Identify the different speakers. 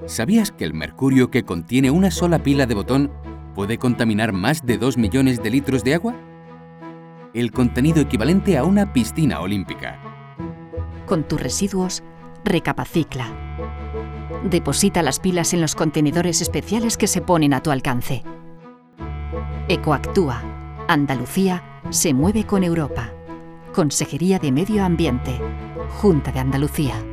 Speaker 1: ¿Sabías que el mercurio que contiene una sola pila de botón puede contaminar más de 2 millones de litros de agua? El contenido equivalente a una piscina olímpica.
Speaker 2: Con tus residuos, recapacicla. Deposita las pilas en los contenedores especiales que se ponen a tu alcance. Ecoactúa. Andalucía se mueve con Europa. Consejería de Medio Ambiente. Junta de Andalucía.